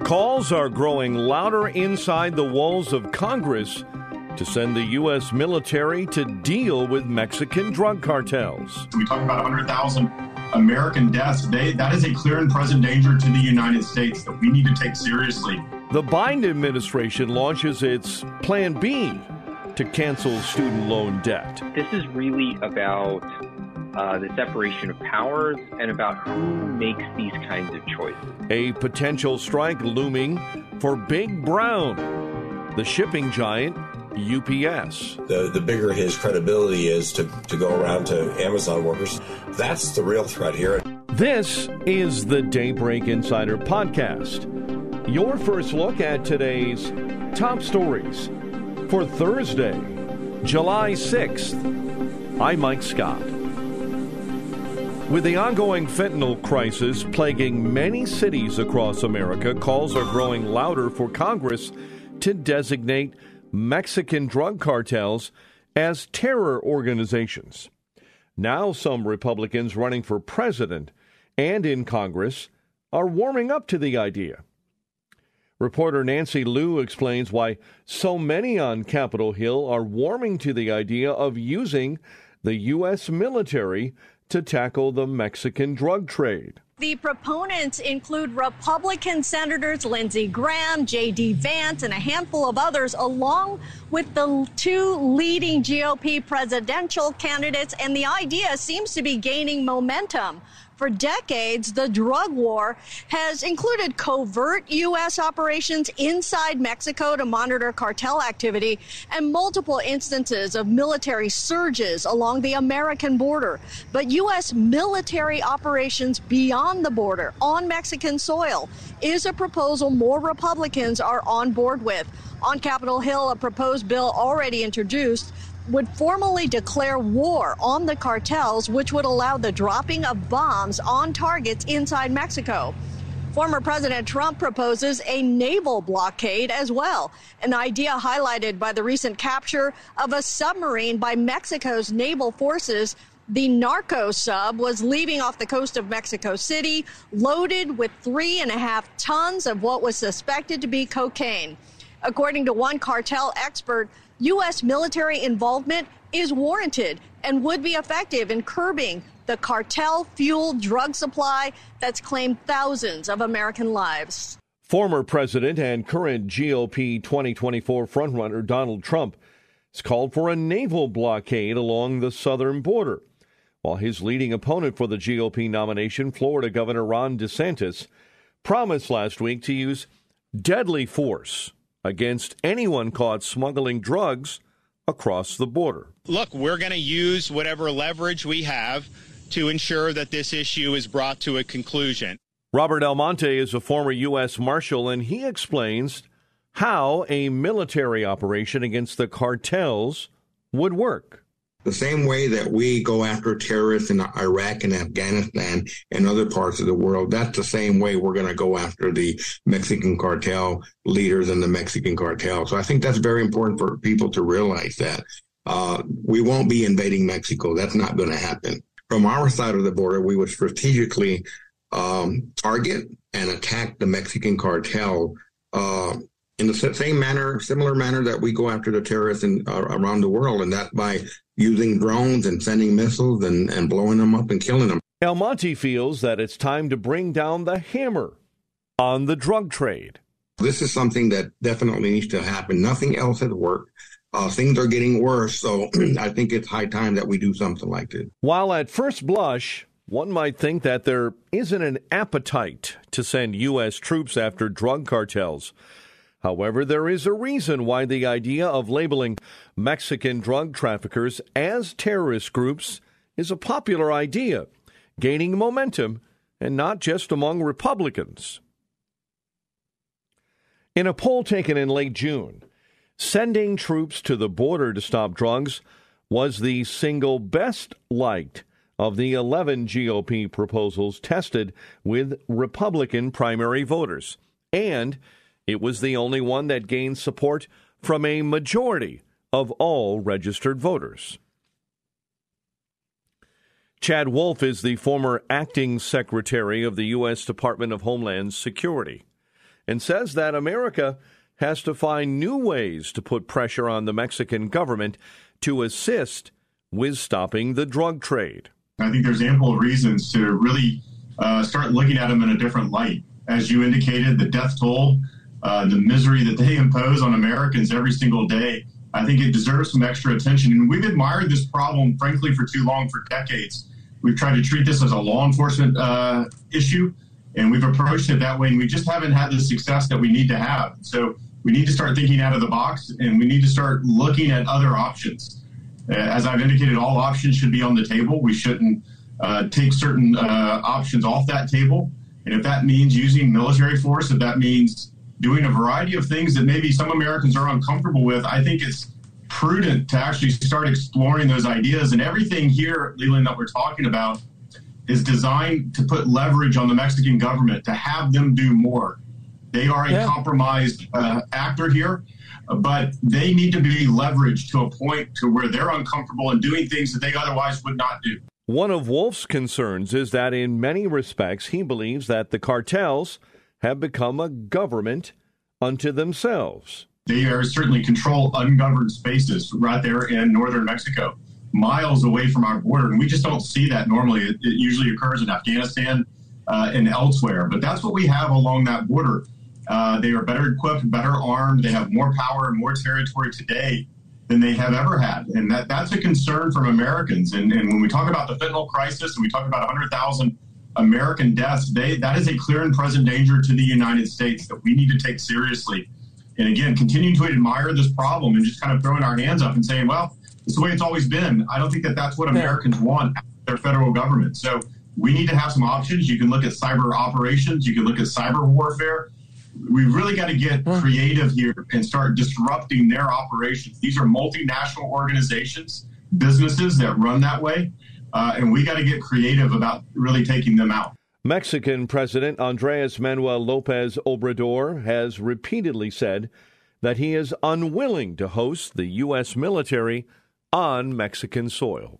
Calls are growing louder inside the walls of Congress to send the U.S. military to deal with Mexican drug cartels. We talk about 100,000 American deaths. That is a clear and present danger to the United States that we need to take seriously. The Biden administration launches its Plan B to cancel student loan debt. This is really about the separation of powers and about who makes these kinds of choices. A potential strike looming for Big Brown, the shipping giant UPS. The bigger his credibility is to go around to Amazon workers, that's the real threat here. This is the Daybreak Insider Podcast, your first look at today's top stories for Thursday, July 6th. I'm Mike Scott. With the ongoing fentanyl crisis plaguing many cities across America, calls are growing louder for Congress to designate Mexican drug cartels as terror organizations. Now some Republicans running for president and in Congress are warming up to the idea. Reporter Nancy Liu explains why so many on Capitol Hill are warming to the idea of using the U.S. military to tackle the Mexican drug trade. The proponents include Republican Senators Lindsey Graham, J.D. Vance, and a handful of others, along with the two leading GOP presidential candidates, and the idea seems to be gaining momentum. For decades, the drug war has included covert U.S. operations inside Mexico to monitor cartel activity and multiple instances of military surges along the American border. But U.S. military operations beyond the border on Mexican soil is a proposal more Republicans are on board with. On Capitol Hill, a proposed bill already introduced would formally declare war on the cartels, which would allow the dropping of bombs on targets inside Mexico. Former President Trump proposes a naval blockade as well, an idea highlighted by the recent capture of a submarine by Mexico's naval forces. The Narco sub was leaving off the coast of Mexico City, loaded with 3.5 tons of what was suspected to be cocaine. According to one cartel expert, U.S. military involvement is warranted and would be effective in curbing the cartel-fueled drug supply that's claimed thousands of American lives. Former president and current GOP 2024 frontrunner Donald Trump has called for a naval blockade along the southern border, while his leading opponent for the GOP nomination, Florida Governor Ron DeSantis, promised last week to use deadly force against anyone caught smuggling drugs across the border. Look, we're going to use whatever leverage we have to ensure that this issue is brought to a conclusion. Robert Almonte is a former U.S. Marshal, and he explains how a military operation against the cartels would work. The same way that we go after terrorists in Iraq and Afghanistan and other parts of the world, that's the same way we're going to go after the Mexican cartel leaders and the Mexican cartel. So I think that's very important for people to realize that. We won't be invading Mexico. That's not going to happen. From our side of the border, we would strategically target and attack the Mexican cartel in the same manner, similar manner that we go after the terrorists around the world, and that by using drones and sending missiles and blowing them up and killing them. Almonte feels that it's time to bring down the hammer on the drug trade. This is something that definitely needs to happen. Nothing else has worked. Things are getting worse, so I think it's high time that we do something like this. While at first blush, one might think that there isn't an appetite to send U.S. troops after drug cartels. However, there is a reason why the idea of labeling Mexican drug traffickers as terrorist groups is a popular idea, gaining momentum, and not just among Republicans. In a poll taken in late June, sending troops to the border to stop drugs was the single best liked of the 11 GOP proposals tested with Republican primary voters, and it was the only one that gained support from a majority of all registered voters. Chad Wolf is the former acting secretary of the U.S. Department of Homeland Security. and says that America has to find new ways to put pressure on the Mexican government to assist with stopping the drug trade. I think there's ample reasons to really start looking at them in a different light. As you indicated, the death toll, the misery that they impose on Americans every single day, I think it deserves some extra attention. And we've admired this problem, frankly, for too long, for decades. We've tried to treat this as a law enforcement issue, and we've approached it that way, and we just haven't had the success that we need to have. So we need to start thinking out of the box, and we need to start looking at other options. As I've indicated, all options should be on the table. We shouldn't take certain options off that table. And if that means using military force, if that means doing a variety of things that maybe some Americans are uncomfortable with, I think it's prudent to actually start exploring those ideas. And everything here, Leland, that we're talking about is designed to put leverage on the Mexican government, to have them do more. They are a compromised actor here, but they need to be leveraged to a point to where they're uncomfortable in doing things that they otherwise would not do. One of Wolf's concerns is that in many respects, he believes that the cartels have become a government unto themselves. They are certainly control ungoverned spaces right there in northern Mexico, miles away from our border. And we just don't see that normally. It usually occurs in Afghanistan and elsewhere. But that's what we have along that border. They are better equipped, better armed. They have more power and more territory today than they have ever had. And that's a concern from Americans. And when we talk about the fentanyl crisis and we talk about 100,000 American deaths, that is a clear and present danger to the United States that we need to take seriously. And again, continuing to admire this problem and just kind of throwing our hands up and saying, well, it's the way it's always been. I don't think that that's what Americans want out of their federal government. So we need to have some options. You can look at cyber operations. You can look at cyber warfare. We really got to get creative here and start disrupting their operations. These are multinational organizations, businesses that run that way, and we got to get creative about really taking them out. Mexican President Andrés Manuel López Obrador has repeatedly said that he is unwilling to host the U.S. military on Mexican soil.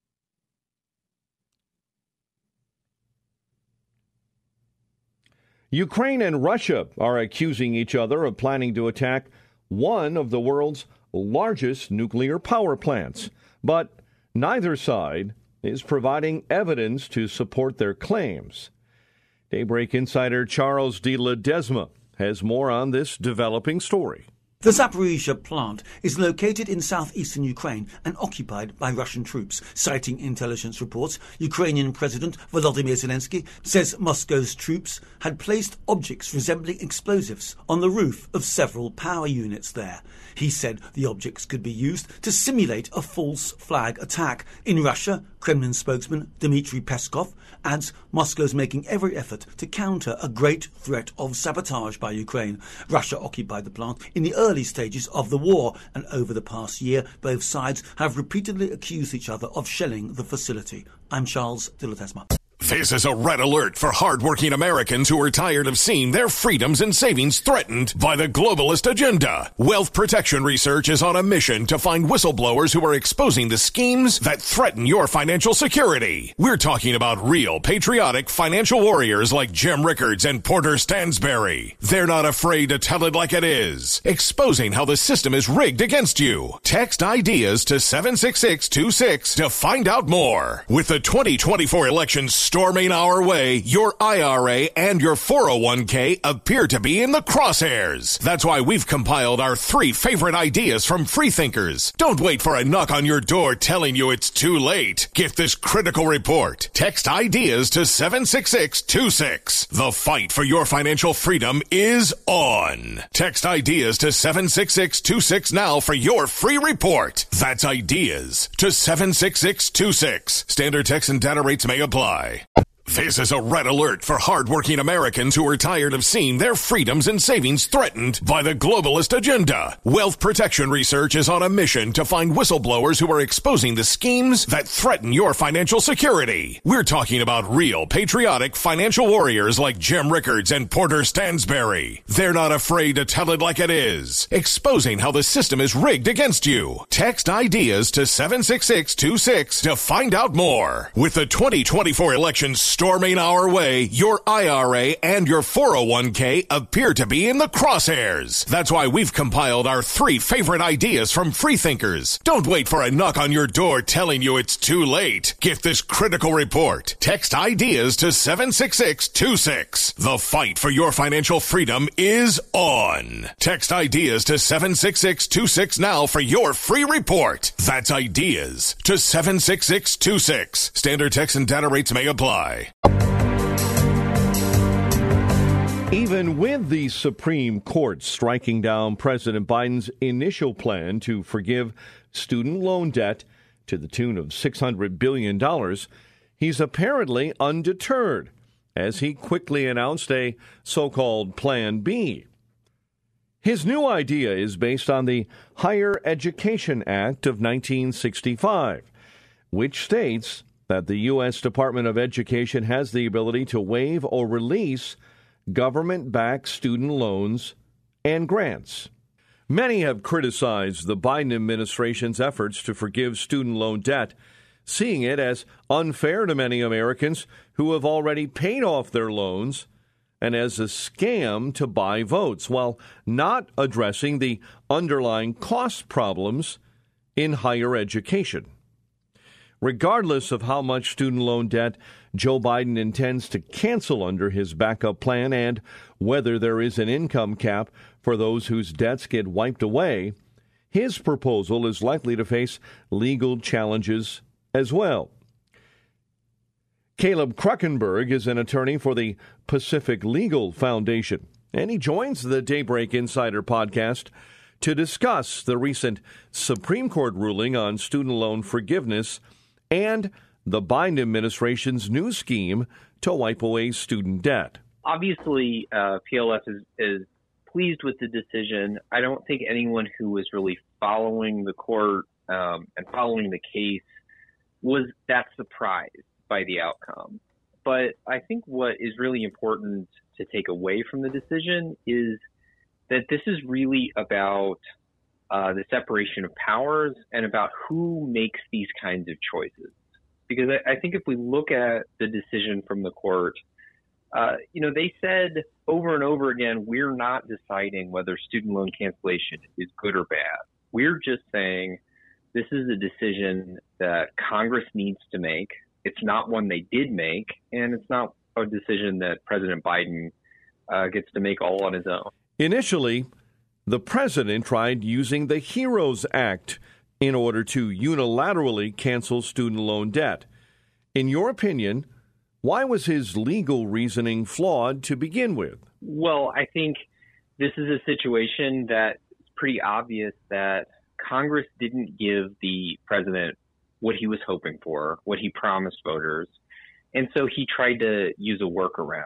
Ukraine and Russia are accusing each other of planning to attack one of the world's largest nuclear power plants, but neither side is providing evidence to support their claims. Daybreak insider Charles de Ledesma has more on this developing story. The Zaporizhzhia plant is located in southeastern Ukraine and occupied by Russian troops. Citing intelligence reports, Ukrainian President Volodymyr Zelensky says Moscow's troops had placed objects resembling explosives on the roof of several power units there. He said the objects could be used to simulate a false flag attack. In Russia, Kremlin spokesman Dmitry Peskov adds Moscow's making every effort to counter a great threat of sabotage by Ukraine. Russia occupied the plant in the early stages of the war, and over the past year, both sides have repeatedly accused each other of shelling the facility. I'm Charles de Ledesma. This is a red alert for hardworking Americans who are tired of seeing their freedoms and savings threatened by the globalist agenda. Wealth Protection Research is on a mission to find whistleblowers who are exposing the schemes that threaten your financial security. We're talking about real, patriotic financial warriors like Jim Rickards and Porter Stansberry. They're not afraid to tell it like it is, exposing how the system is rigged against you. Text IDEAS to 76626 to find out more. With the 2024 elections storming our way, your IRA and your 401k appear to be in the crosshairs. That's why we've compiled our 3 favorite ideas from freethinkers. Don't wait for a knock on your door telling you it's too late. Get this critical report. Text IDEAS to 76626. The fight for your financial freedom is on. Text IDEAS to 76626 now for your free report. That's IDEAS to 76626. Standard text and data rates may apply. This is a red alert for hardworking Americans who are tired of seeing their freedoms and savings threatened by the globalist agenda. Wealth Protection Research is on a mission to find whistleblowers who are exposing the schemes that threaten your financial security. We're talking about real, patriotic financial warriors like Jim Rickards and Porter Stansberry. They're not afraid to tell it like it is, exposing how the system is rigged against you. Text IDEAS to 76626 to find out more. With the 2024 elections storming our way, your IRA and your 401k appear to be in the crosshairs. That's why we've compiled our 3 favorite ideas from freethinkers. Don't wait for a knock on your door telling you it's too late. Get this critical report. Text ideas to 76626. The fight for your financial freedom is on. Text ideas to 76626 now for your free report. That's ideas to 76626. Standard text and data rates may apply. Even with the Supreme Court striking down President Biden's initial plan to forgive student loan debt to the tune of $600 billion, he's apparently undeterred, as he quickly announced a so-called Plan B. His new idea is based on the Higher Education Act of 1965, which states that the U.S. Department of Education has the ability to waive or release government-backed student loans and grants. Many have criticized the Biden administration's efforts to forgive student loan debt, seeing it as unfair to many Americans who have already paid off their loans and as a scam to buy votes, while not addressing the underlying cost problems in higher education. Regardless of how much student loan debt Joe Biden intends to cancel under his backup plan and whether there is an income cap for those whose debts get wiped away, his proposal is likely to face legal challenges as well. Caleb Kruckenberg is an attorney for the Pacific Legal Foundation, and he joins the Daybreak Insider podcast to discuss the recent Supreme Court ruling on student loan forgiveness and the Biden administration's new scheme to wipe away student debt. Obviously, PLF is pleased with the decision. I don't think anyone who was really following the court and following the case was that surprised by the outcome. But I think what is really important to take away from the decision is that this is really about the separation of powers and about who makes these kinds of choices. Because I think if we look at the decision from the court, they said over and over again, we're not deciding whether student loan cancellation is good or bad. We're just saying this is a decision that Congress needs to make. It's not one they did make, and it's not a decision that President Biden gets to make all on his own. Initially, the president tried using the HEROES Act in order to unilaterally cancel student loan debt. In your opinion, why was his legal reasoning flawed to begin with? Well, I think this is a situation that it's pretty obvious that Congress didn't give the president what he was hoping for, what he promised voters. And so he tried to use a workaround.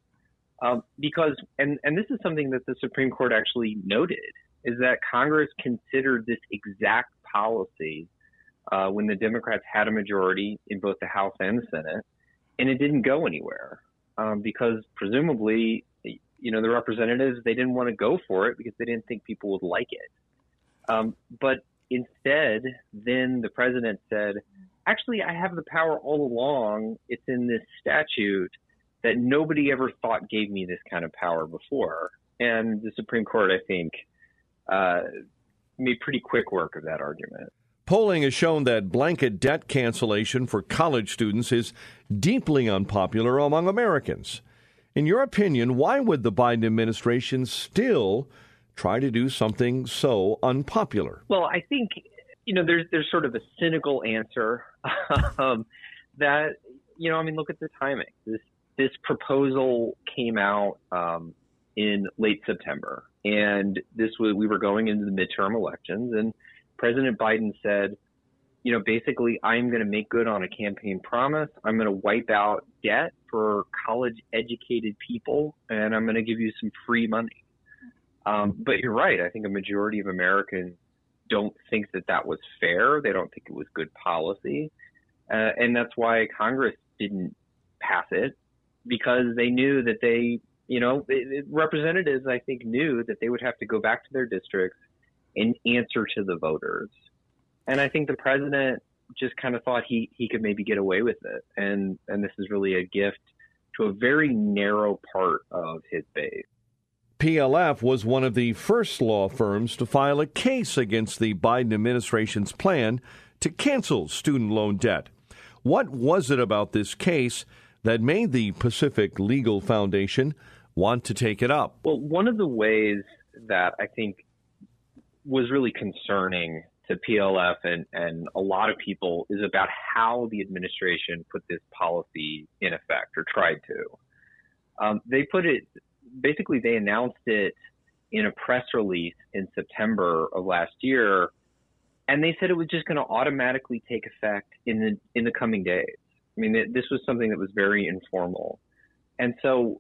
Because this is something that the Supreme Court actually noted, is that Congress considered this exact policy when the Democrats had a majority in both the House and the Senate, and it didn't go anywhere because presumably, the representatives, they didn't want to go for it because they didn't think people would like it. But instead, then the president said, actually, I have the power all along. It's in this statute that nobody ever thought gave me this kind of power before. And the Supreme Court, I think, made pretty quick work of that argument. Polling has shown that blanket debt cancellation for college students is deeply unpopular among Americans. In your opinion, why would the Biden administration still try to do something so unpopular? Well, I think, there's sort of a cynical answer that, look at the timing. This proposal came out in late September, and we were going into the midterm elections, and President Biden said, basically, I'm going to make good on a campaign promise. I'm going to wipe out debt for college-educated people, and I'm going to give you some free money. But you're right. I think a majority of Americans don't think that was fair. They don't think it was good policy. And that's why Congress didn't pass it, because they knew that representatives, I think, knew that they would have to go back to their districts and answer to the voters. And I think the president just kind of thought he could maybe get away with it. And this is really a gift to a very narrow part of his base. PLF was one of the first law firms to file a case against the Biden administration's plan to cancel student loan debt. What was it about this case that made the Pacific Legal Foundation want to take it up? Well, one of the ways that I think was really concerning to PLF and a lot of people is about how the administration put this policy in effect, or tried to. They announced it in a press release in September of last year, and they said it was just going to automatically take effect in the coming days. I mean, this was something that was very informal. And so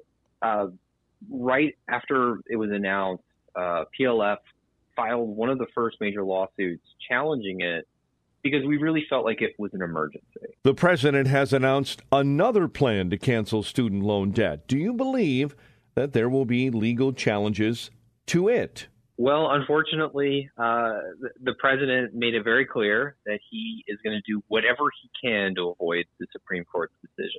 right after it was announced, PLF filed one of the first major lawsuits challenging it because we really felt like it was an emergency. The president has announced another plan to cancel student loan debt. Do you believe that there will be legal challenges to it? Well, unfortunately, the president made it very clear that he is going to do whatever he can to avoid the Supreme Court's decision.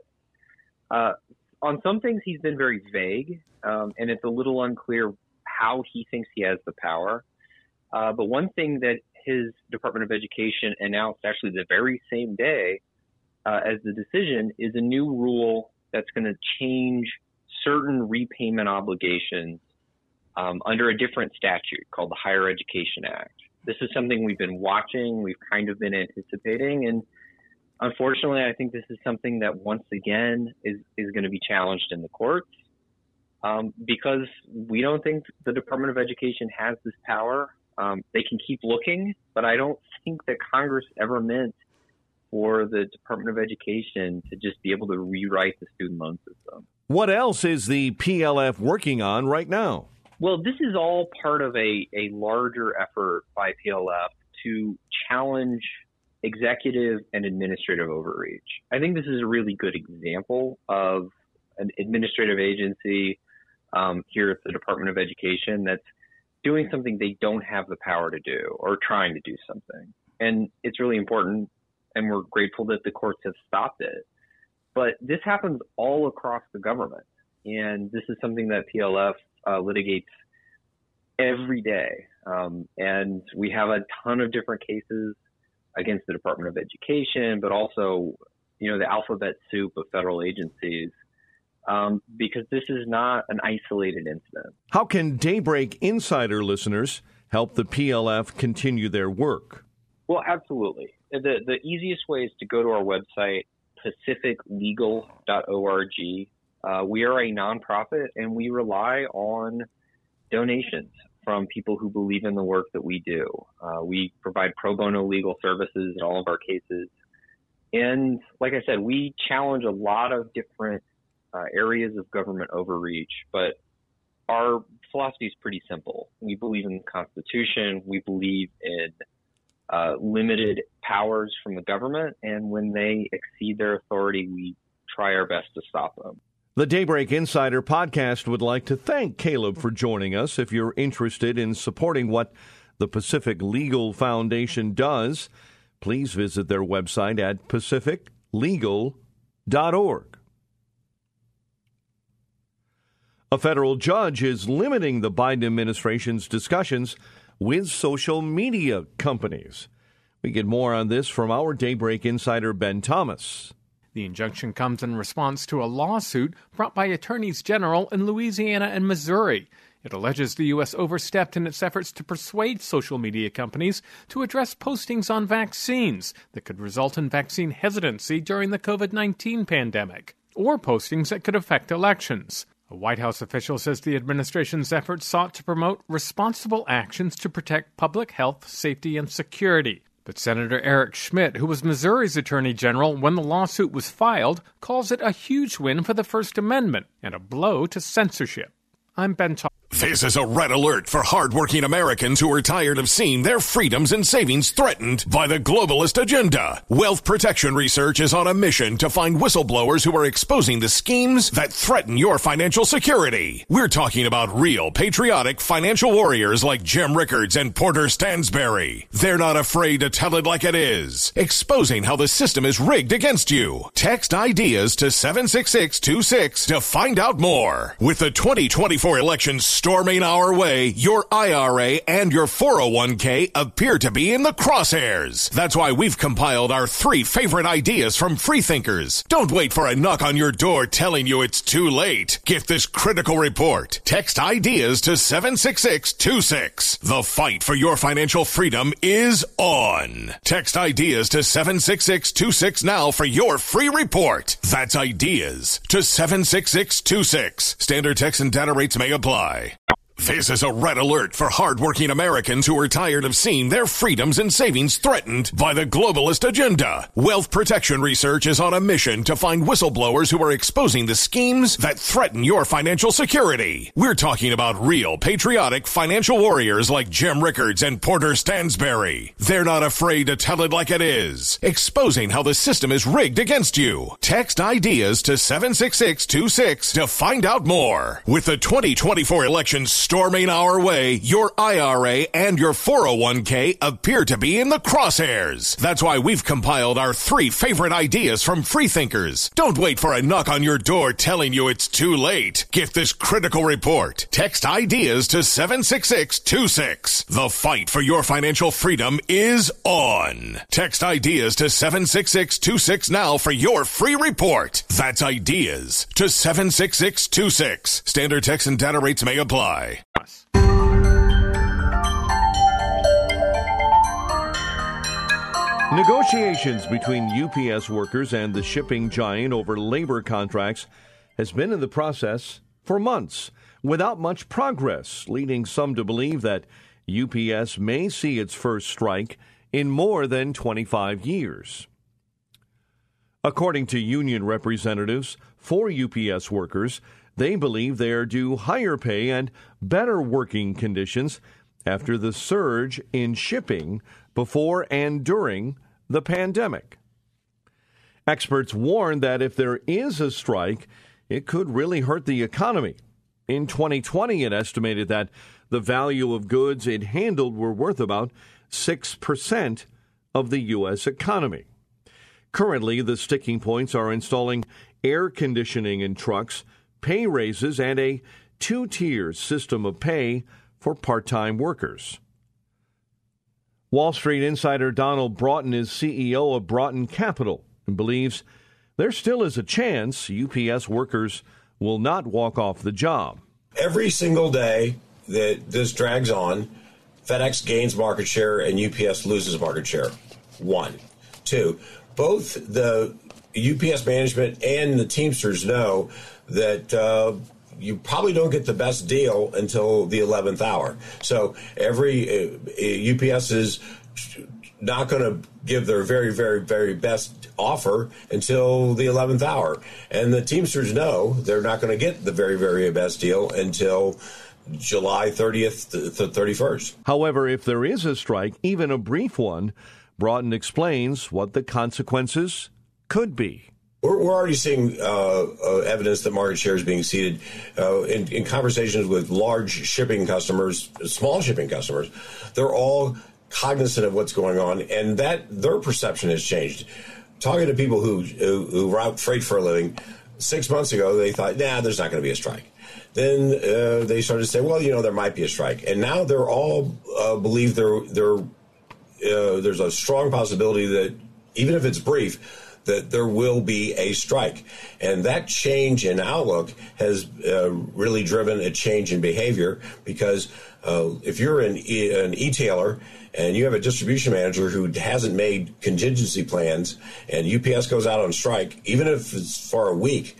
On some things, he's been very vague, and it's a little unclear how he thinks he has the power. But one thing that his Department of Education announced actually the very same day as the decision is a new rule that's going to change certain repayment obligations under a different statute called the Higher Education Act. This is something we've been watching, we've kind of been anticipating, and unfortunately, I think this is something that once again is going to be challenged in the courts because we don't think the Department of Education has this power. They can keep looking, but I don't think that Congress ever meant for the Department of Education to just be able to rewrite the student loan system. What else is the PLF working on right now? Well, this is all part of a larger effort by PLF to challenge executive and administrative overreach. I think this is a really good example of an administrative agency here at the Department of Education that's doing something they don't have the power to do or trying to do something. And it's really important, and we're grateful that the courts have stopped it. But this happens all across the government, and this is something that PLF litigates every day. And we have a ton of different cases against the Department of Education, but also, the alphabet soup of federal agencies, because this is not an isolated incident. How can Daybreak Insider listeners help the PLF continue their work? Well, absolutely. The easiest way is to go to our website, pacificlegal.org. We are a nonprofit, and we rely on donations from people who believe in the work that we do. We provide pro bono legal services in all of our cases. And like I said, we challenge a lot of different areas of government overreach, but our philosophy is pretty simple. We believe in the Constitution. We believe in limited powers from the government, and when they exceed their authority, we try our best to stop them. The Daybreak Insider podcast would like to thank Caleb for joining us. If you're interested in supporting what the Pacific Legal Foundation does, please visit their website at pacificlegal.org. A federal judge is limiting the Biden administration's discussions with social media companies. We get more on this from our Daybreak Insider, Ben Thomas. The injunction comes in response to a lawsuit brought by attorneys general in Louisiana and Missouri. It alleges the U.S. overstepped in its efforts to persuade social media companies to address postings on vaccines that could result in vaccine hesitancy during the COVID-19 pandemic, or postings that could affect elections. A White House official says the administration's efforts sought to promote responsible actions to protect public health, safety, and security. But Senator Eric Schmitt, who was Missouri's attorney general when the lawsuit was filed, calls it a huge win for the First Amendment and a blow to censorship. I'm Ben Todd. This is a red alert for hardworking Americans who are tired of seeing their freedoms and savings threatened by the globalist agenda. Wealth Protection Research is on a mission to find whistleblowers who are exposing the schemes that threaten your financial security. We're talking about real, patriotic financial warriors like Jim Rickards and Porter Stansberry. They're not afraid to tell it like it is, exposing how the system is rigged against you. Text IDEAS to 76626 to find out more. With the 2024 elections storming our way, your IRA and your 401k appear to be in the crosshairs. That's why we've compiled our 3 favorite ideas from freethinkers. Don't wait for a knock on your door telling you it's too late. Get this critical report. Text IDEAS to 76626. The fight for your financial freedom is on. Text IDEAS to 76626 now for your free report. That's IDEAS to 76626. Standard text and data rates may apply. This is a red alert for hardworking Americans who are tired of seeing their freedoms and savings threatened by the globalist agenda. Wealth Protection Research is on a mission to find whistleblowers who are exposing the schemes that threaten your financial security. We're talking about real, patriotic financial warriors like Jim Rickards and Porter Stansberry. They're not afraid to tell it like it is, exposing how the system is rigged against you. Text IDEAS to 76626 to find out more. With the 2024 elections storming our way, your IRA and your 401k appear to be in the crosshairs. That's why we've compiled our 3 favorite ideas from freethinkers. Don't wait for a knock on your door telling you it's too late. Get this critical report. Text IDEAS to 76626. The fight for your financial freedom is on. Text IDEAS to 76626 now for your free report. That's IDEAS to 76626. Standard text and data rates may apply. Negotiations between UPS workers and the shipping giant over labor contracts has been in the process for months without much progress, leading some to believe that UPS may see its first strike in more than 25 years. According to union representatives for UPS workers, they believe they are due higher pay and better working conditions after the surge in shipping before and during the pandemic. Experts warn that if there is a strike, it could really hurt the economy. In 2020, it estimated that the value of goods it handled were worth about 6% of the U.S. economy. Currently, the sticking points are installing air conditioning in trucks, pay raises, and a 2-tier system of pay for part-time workers. Wall Street insider Donald Broughton is CEO of Broughton Capital and believes there still is a chance UPS workers will not walk off the job. Every single day that this drags on, FedEx gains market share and UPS loses market share. 1. 2, both the UPS management and the Teamsters know that you probably don't get the best deal until the 11th hour. So UPS is not going to give their very, very, very best offer until the 11th hour. And the Teamsters know they're not going to get the very, very best deal until July 30th to 31st. However, if there is a strike, even a brief one, Broughton explains what the consequences could be. We're already seeing evidence that market share is being ceded in conversations with large shipping customers, small shipping customers. They're all cognizant of what's going on, and that their perception has changed. Talking to people who route freight for a living, 6 months ago, they thought, there's not going to be a strike. Then they started to say, well, there might be a strike. And now they're all believe there's a strong possibility that even if it's brief, that there will be a strike. And that change in outlook has really driven a change in behavior, because if you're an e-tailer and you have a distribution manager who hasn't made contingency plans and UPS goes out on strike, even if it's for a week,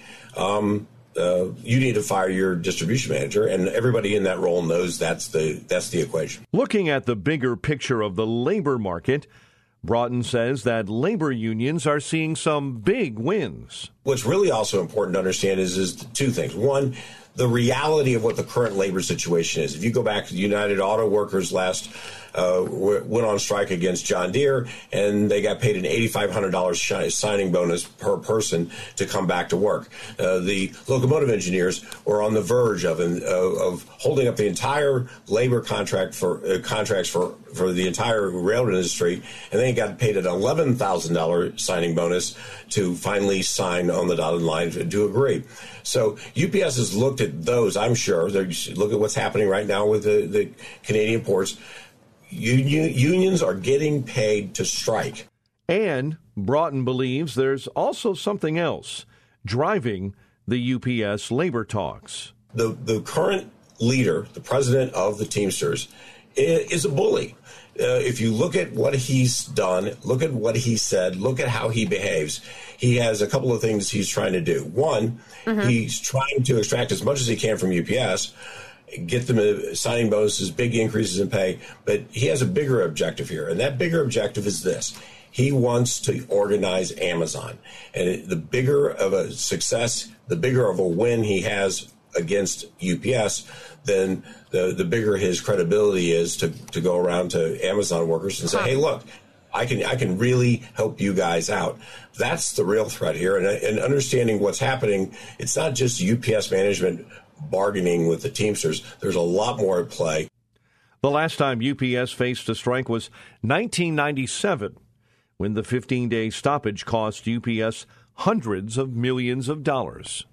you need to fire your distribution manager, and everybody in that role knows that's the equation. Looking at the bigger picture of the labor market, Broughton says that labor unions are seeing some big wins. What's really also important to understand is 2 things. One, the reality of what the current labor situation is. If you go back to the United Auto Workers went on strike against John Deere, and they got paid an $8,500 signing bonus per person to come back to work. The locomotive engineers were on the verge of holding up the entire labor contracts for the entire railroad industry, and they got paid an $11,000 signing bonus to finally sign on the dotted line to agree. So UPS has looked at those, I'm sure. They look at what's happening right now with the Canadian ports. Unions are getting paid to strike. And Broughton believes there's also something else driving the UPS labor talks. The current leader, the president of the Teamsters, is a bully. If you look at what he's done, look at what he said, look at how he behaves, he has a couple of things he's trying to do. One, he's trying to extract as much as he can from UPS, get them signing bonuses, big increases in pay, but he has a bigger objective here, and that bigger objective is this. He wants to organize Amazon, and the bigger of a success, the bigger of a win he has against UPS, then the bigger his credibility is to go around to Amazon workers and say, hey, look, I can really help you guys out. That's the real threat here. And understanding what's happening, it's not just UPS management bargaining with the Teamsters. There's a lot more at play. The last time UPS faced a strike was 1997, when the 15-day stoppage cost UPS hundreds of millions of dollars.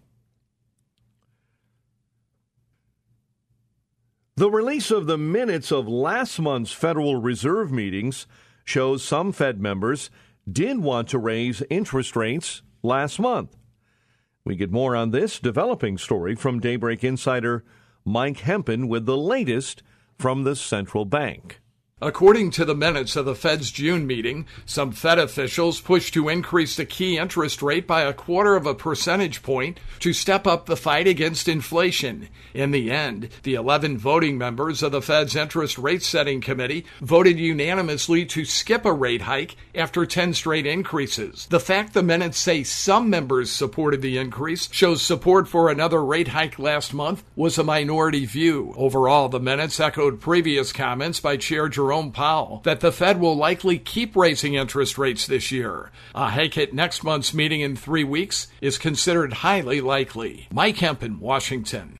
The release of the minutes of last month's Federal Reserve meetings shows some Fed members did want to raise interest rates last month. We get more on this developing story from Daybreak insider Mike Hempen with the latest from the central bank. According to the minutes of the Fed's June meeting, some Fed officials pushed to increase the key interest rate by 0.25 percentage point to step up the fight against inflation. In the end, the 11 voting members of the Fed's interest rate setting committee voted unanimously to skip a rate hike after 10 straight increases. The fact the minutes say some members supported the increase shows support for another rate hike last month was a minority view. Overall, the minutes echoed previous comments by Chair Jerome Powell that the Fed will likely keep raising interest rates this year. A hike at next month's meeting in 3 weeks is considered highly likely. Mike Hempen, Washington.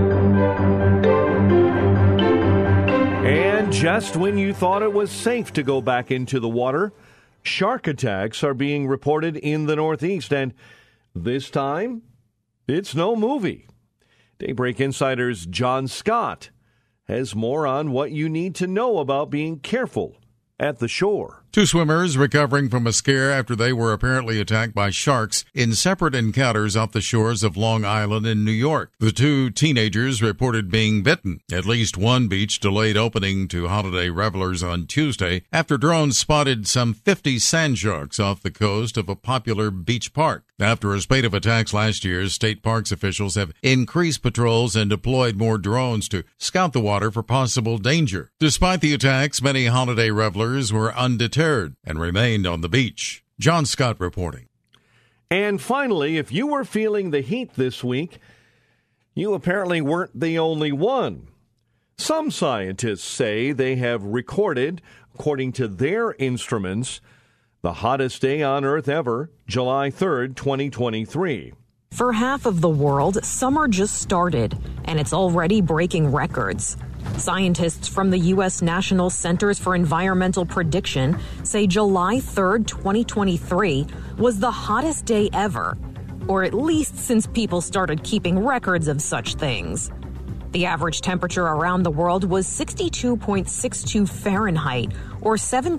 And just when you thought it was safe to go back into the water, shark attacks are being reported in the Northeast, and this time, it's no movie. Daybreak Insider's John Scott has more on what you need to know about being careful at the shore. 2 swimmers recovering from a scare after they were apparently attacked by sharks in separate encounters off the shores of Long Island in New York. The 2 teenagers reported being bitten. At least one beach delayed opening to holiday revelers on Tuesday after drones spotted some 50 sand sharks off the coast of a popular beach park. After a spate of attacks last year, state parks officials have increased patrols and deployed more drones to scout the water for possible danger. Despite the attacks, many holiday revelers were undeterred and remained on the beach. John Scott reporting. And finally, if you were feeling the heat this week, you apparently weren't the only one. Some scientists say they have recorded, according to their instruments, the hottest day on Earth ever, July 3rd, 2023. For half of the world, summer just started, and it's already breaking records. Scientists from the U.S. National Centers for Environmental Prediction say July 3rd, 2023 was the hottest day ever, or at least since people started keeping records of such things. The average temperature around the world was 62.62 Fahrenheit, or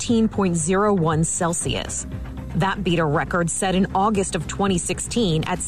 17.01 Celsius. That beat a record set in August of 2016 at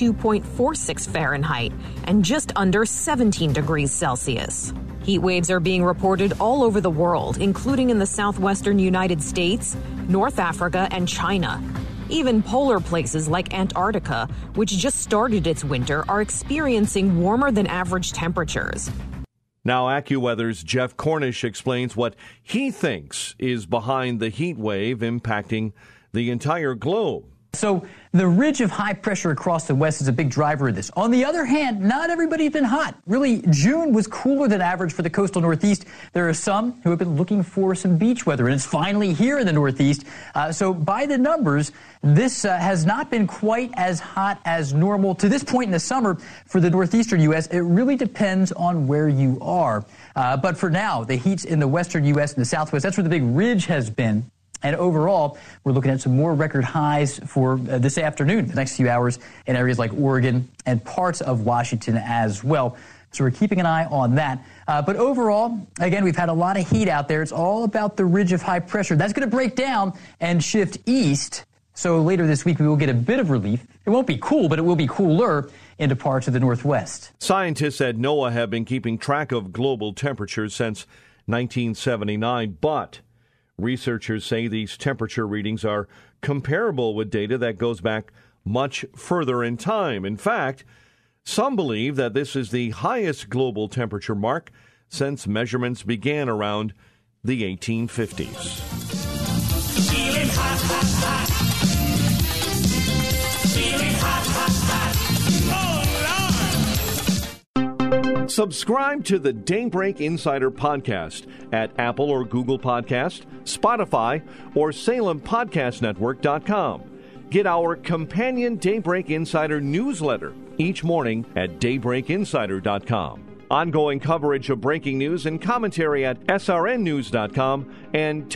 62.46 Fahrenheit and just under 17 degrees Celsius. Heat waves are being reported all over the world, including in the southwestern United States, North Africa, and China. Even polar places like Antarctica, which just started its winter, are experiencing warmer than average temperatures. Now AccuWeather's Jeff Cornish explains what he thinks is behind the heat wave impacting the entire globe. So the ridge of high pressure across the west is a big driver of this. On the other hand, not everybody's been hot. Really, June was cooler than average for the coastal Northeast. There are some who have been looking for some beach weather, and it's finally here in the Northeast. So by the numbers, this has not been quite as hot as normal to this point in the summer for the northeastern U.S. It really depends on where you are. But for now, the heat's in the western U.S. and the southwest. That's where the big ridge has been. And overall, we're looking at some more record highs for this afternoon, the next few hours in areas like Oregon and parts of Washington as well. So we're keeping an eye on that. But overall, again, we've had a lot of heat out there. It's all about the ridge of high pressure. That's going to break down and shift east. So later this week, we will get a bit of relief. It won't be cool, but it will be cooler into parts of the Northwest. Scientists at NOAA have been keeping track of global temperatures since 1979, but researchers say these temperature readings are comparable with data that goes back much further in time. In fact, some believe that this is the highest global temperature mark since measurements began around the 1850s. Feeling hot, hot, hot. Feeling hot, hot, hot. Subscribe to the Daybreak Insider podcast at Apple or Google Podcast, Spotify, or SalemPodcastNetwork.com. Get our companion Daybreak Insider newsletter each morning at DaybreakInsider.com. Ongoing coverage of breaking news and commentary at SRNNews.com and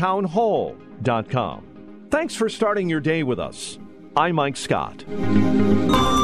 TownHall.com. Thanks for starting your day with us. I'm Mike Scott.